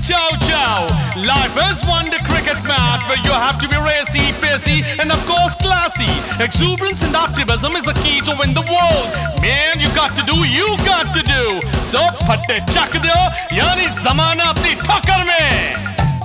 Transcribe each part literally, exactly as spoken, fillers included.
chow chow. Life is one day cricket match where you have to be racy, pacey, and of course classy. Exuberance and optimism is the key to win the world. Man, you got to do, you got to do. So फट्टे चक दो, यानी ज़माना अपनी ठोकर में.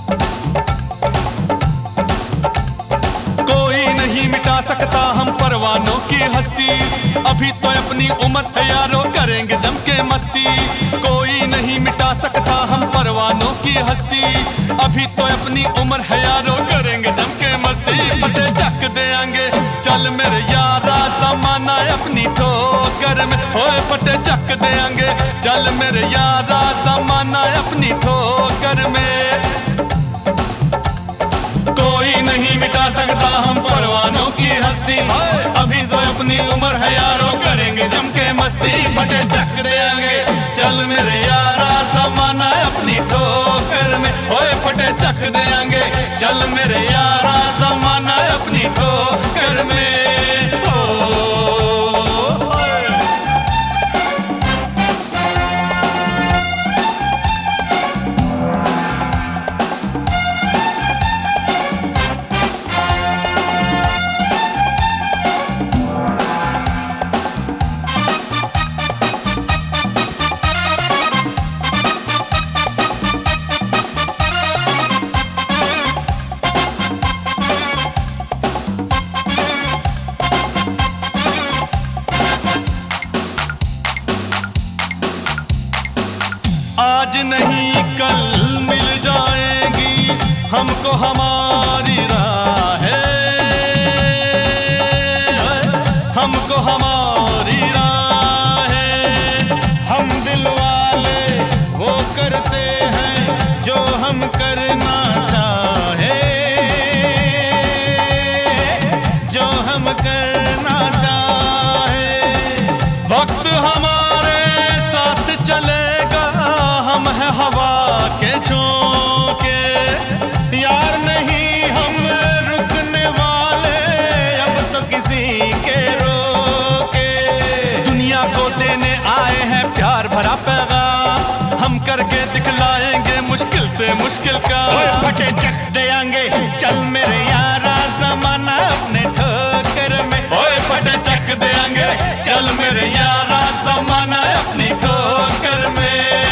कोई नहीं मिटा सकता हम परवानों की हस्ती. अभी तो अपनी उम्र है यारो, करेंगे जम के मस्ती. कोई नहीं मिटा सकता हम परवानों की हस्ती. अभी तो अपनी उम्र है यारो, करेंगे जम के मस्ती. फटे चक देंगे चल मेरे यारा, ज़माना अपनी ठोकर में. ओए फटे चक देंगे चल मेरे यारा, ज़माना अपनी ठोकर में. कोई नहीं मिटा सकता हम परवानों की हस्ती. अभी तो अपनी उम्र है यारो, करेंगे जम के मस्ती. फटे चक देंगे चल मेरे यारा, ज़माना अपनी ठोकर में. ओए फटे चक देंगे चल मेरे यारा, ज़माना अपनी ठोकर में. आज नहीं कल मिल जाएगी हमको हमारी राहें. हमको हमारी राहें. हम दिल वाले वो करते हैं जो हम करना चाहे. जो हम करना चाहे. वक्त हमारे साथ चलेगा, हम है हवा के झोंके. यार नहीं हम रुकने वाले, अब तो किसी के रोके. दुनिया को देने आए हैं प्यार भरा पैगाम, हम करके दिखलाएंगे मुश्किल से मुश्किल का. फटे चक देंगे चल मेरे यारा, ज़माना अपने ठोकर में. ओए फटे चक देंगे चल मेरे यारा, ज़माना अपनी ठोकर में.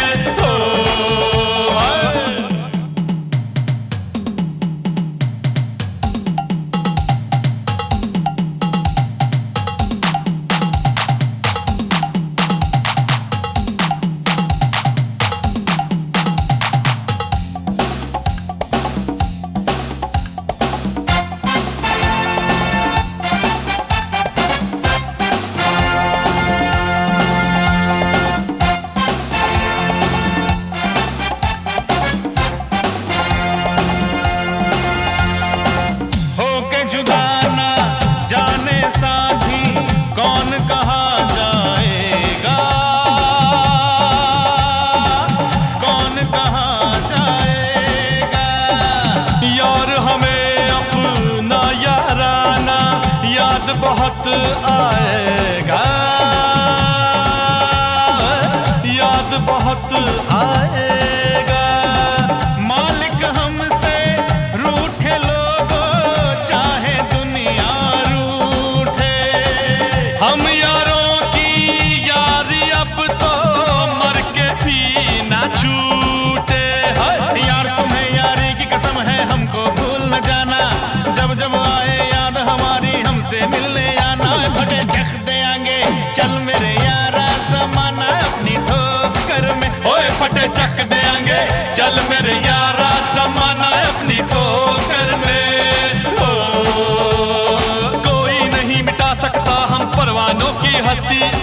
बहुत आएगा, याद बहुत आएगा. मालिक हमसे रूठे लोगों, चाहे दुनिया रूठे. हम यारों की यारी अब तो मर के भी ना छूटे. यार तुम्हें यारी की कसम है, हमको भूल न जाना. जब जब आए याद हमारी, हमसे मिलने आना. फटे चक देंगे चल मेरे यारा, ज़माना अपनी ठोकर में. ओए फटे चक देंगे चल मेरे यारा, ज़माना अपनी ठोकर में. ओ, कोई नहीं मिटा सकता हम परवानों की हस्ती.